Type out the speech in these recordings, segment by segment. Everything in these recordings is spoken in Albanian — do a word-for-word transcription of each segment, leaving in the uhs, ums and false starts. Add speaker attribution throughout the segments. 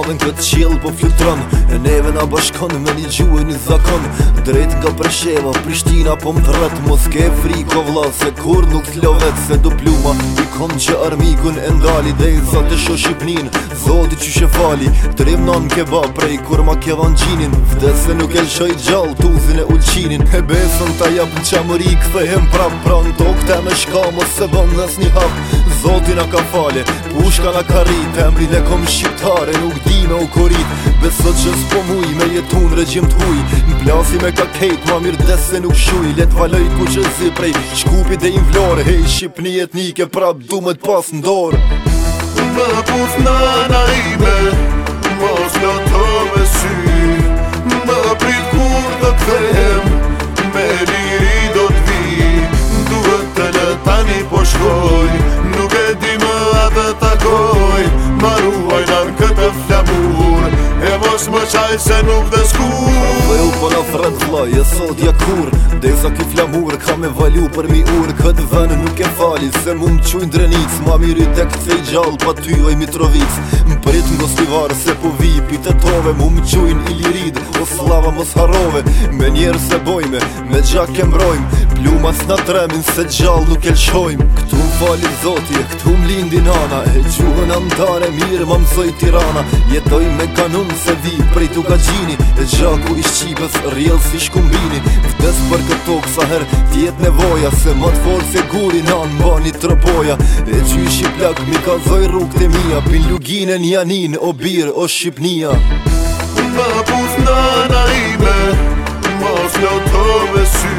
Speaker 1: madhen këtë qiell po flutron. E neve na bashkon me një gjuhë një zakon. Drejt nga Presheva, Prishtina po m'thret. Mos ke friko vlla se kur nuk t'lovet. Se do pluma i kom që armikun e ndali. Dhe i sa të sho Shqipnin, zoti qyshe fali. Trim non kebab prej kur ma ke van gjinin. Vdes se nuk e lshoj gjall tuzin e ulqinin. E besën ta jap në qamëri kthehem prap. Pra në tokë te me shka mos se bën nes një hap. Zoti na ka fale, pushka na ka rrit. Emrin e kom shqiptare, nuk di me u korit. Beso që s'po muj me jetun regjim t'huj. M'plasi me ka kejt, ma mirë des se nuk shuj. Let valoj ku që zi prej shkupit dhe invlore. Hej, Shqipni etnike prap du me t'pas ndor.
Speaker 2: Më puf nana ime, mos loto me sy. Më prit kur do t'kthehem, me liri do t'vi. Duhet të le tani po shkoj, nuk e di më atë takoj. Maruaj nan këtë flamur, e mos më qaj se nuk dhe skur.
Speaker 1: Dhe u po na fred vla, e sot ja kur. Desa ki flamur, ka me valu për mi ur. Këtë venë nuk e fali, se mu më quj drenic. Ma miri tek cej gjall, pa ty oj Mitrovic. Më prit në gostivar, se po vi pite tove. Mu më quj në Ilirid, o slava mos harove. Me njerë se bojme, me gjak e mbrojmë. Plumas na tremin, se gjall nuk e lshojmë. Këtu më falit zoti, këtu më lindi nana. E gjuhën antare, mirë ma mësoj Tirana. Jetoj me kanun, se vi prej tuka gjini. E gjaku i Shqipës, rjell si shkumbini. Vdes për këtë tokë sa her tjet nevoja. Se më t'forë se guri nan bani tropoja. E qysh i plak mi ka zoj rrug të mija. Pin luginen janin o bir o Shqipnia.
Speaker 2: Më puf nana ime, mos loto me sy.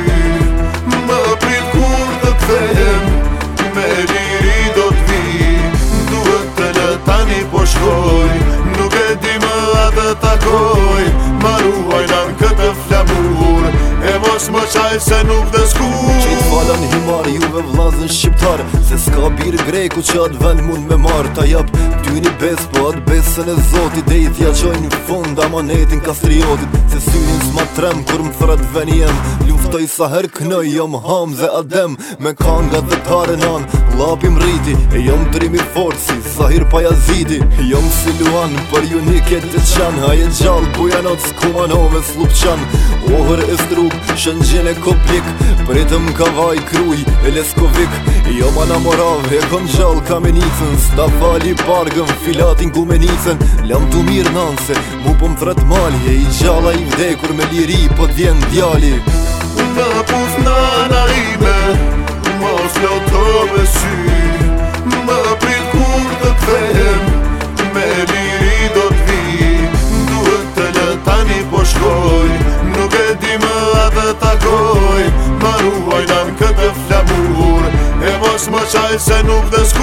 Speaker 2: Më prit kur të kthehem, me liri do t'vi. Duhet të le tani po shkoj, nuk e di më atë takoj. Maruaj nan këtë flamur, e mos më qaj se nuk dhe skur.
Speaker 1: Qit falan himar juve vlazën shqiptar. Se s'ka bir greku që atë vend mund me mar. Ta jap ty një bes, po atë besën e zotit. Dhe i t'ja qoj një fund amanetin kastriotit. Se syrin s'ma trem kur më thret veni jem. Luftoj sa her knoj, jom Hamze Adem. Me kanga dhe tare nan, lapim rriti. E jom drimi forci, Zahir Pajazidi. Jom si Luan, për ju një ket të qan. Haje gjall, bujanot s'kumanove s'lupqan. Ohër e struk, shëngjën e koplik. Pritëm kavaj kruj, e leskovik. Jom ana morav, e kom gjall kamenicën. Sta fali pargëm, filatin kumenicën. Lam tu mirë nanse, mu po m'thret mali. E i gjalla i vdekur me liri, po t'vjen djali.
Speaker 2: Më puf nana ime, mos loto me sy. Më prit kur të kthehem, me liri do t'vi. Duhet të le tani po shkoj, nuk e di më atë takoj. Maruaj nan këtë flamur, e mos më qaj se nuk dhe